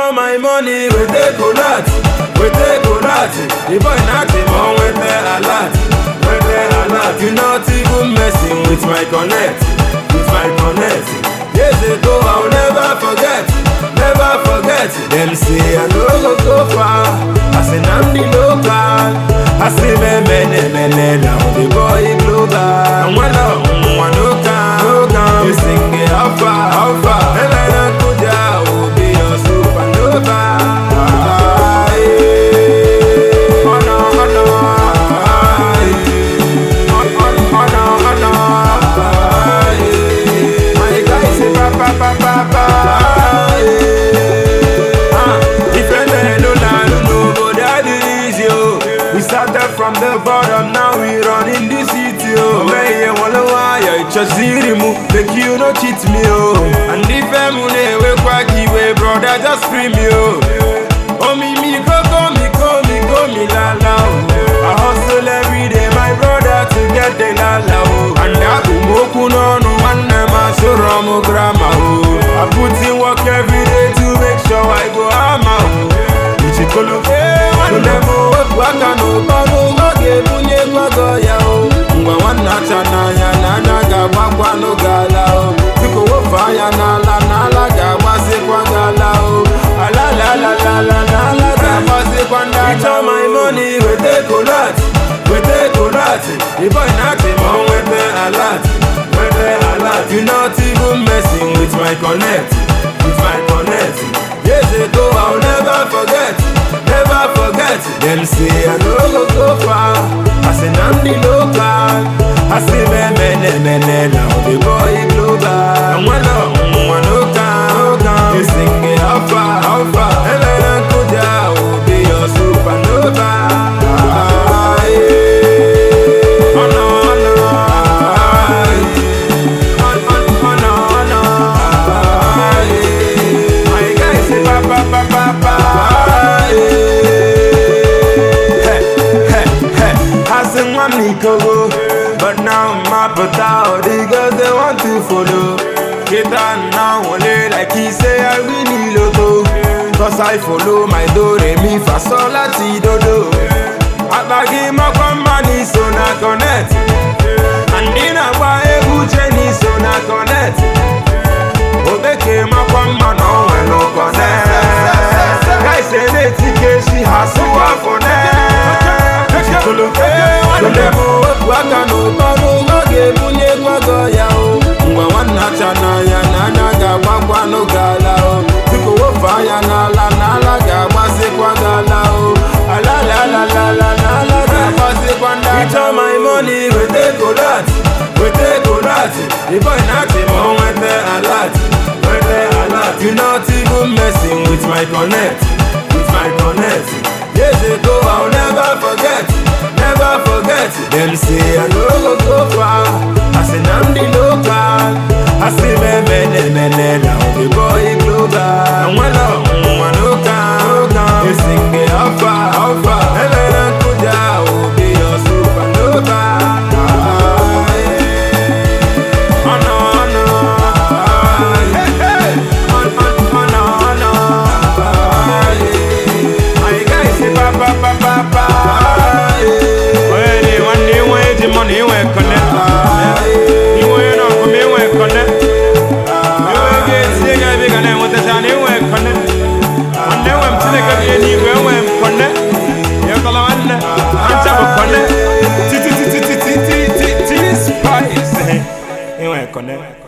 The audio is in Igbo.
all my money, we take a lot. The boy not him on with the alert. You not even messing with my connect. Years ago I'll never forget. Them say I no go far. I say I'm the local. I say me now the boy global. And one no can. You sing it how far. Never could ya be your supernova. From the bottom, now we run in the city, oh. Where you wanna wire, it's just zero, make you no cheat me, oh. And if I'm money, we quacky way, brother, just free me, oh. Oh, me, go, me, la, la, oh. I hustle every day, my brother, to get the la, la, oh. And I go moku no, one never so wrong, grandma, oh. I put in work every day to make sure I go, I'm out. Chikolo, one never waka no pano, wage bunye kwago ya o. Ngwa wana chana ya nana ga wakwa no gala o. Tiko wo fire na la ga wase kwa gala o. La ga wase kwa ndala. It's all my money, we take a lot. The boy not him on with the alert. You not even messing with my connect. Years ago I'll never forget. Them say I no go far. I say I'm the local. I say me now the boy global. And one no can. You sing it how far. Never could ya be your supernova. But now I'm up without the girls they want to follow. Get on now only like he say I really loto. Cause I follow my do re mi fa sol la ti do do. Abagi ma company so na connect. And in a wa ebu cheni so na connect. Obeke ma kwamba no we no connect. Guys say they tike she has so for net. Waka no pano, wage bunye kwago ya o. Ngwa wana chana ya nana ga wakwa no gala o. Tiko wo fire na la ga wase kwa gala o. La ga wase kwa ndala. It's all my money, we take a lot. The boy not him on with the alert. You not even messing with my connect. Years ago I'll never forget. Them say I no go far. I say I'm the local. I say me now the boy global. And one no can. You sing it how far. Never could ya be your supernova. Money we connect. You ain't not for me we connect. You ain't get sick of it and what the time you we connect. And then when sick of it anywhere we connect. You call on and tap connect. Spice. You we connect.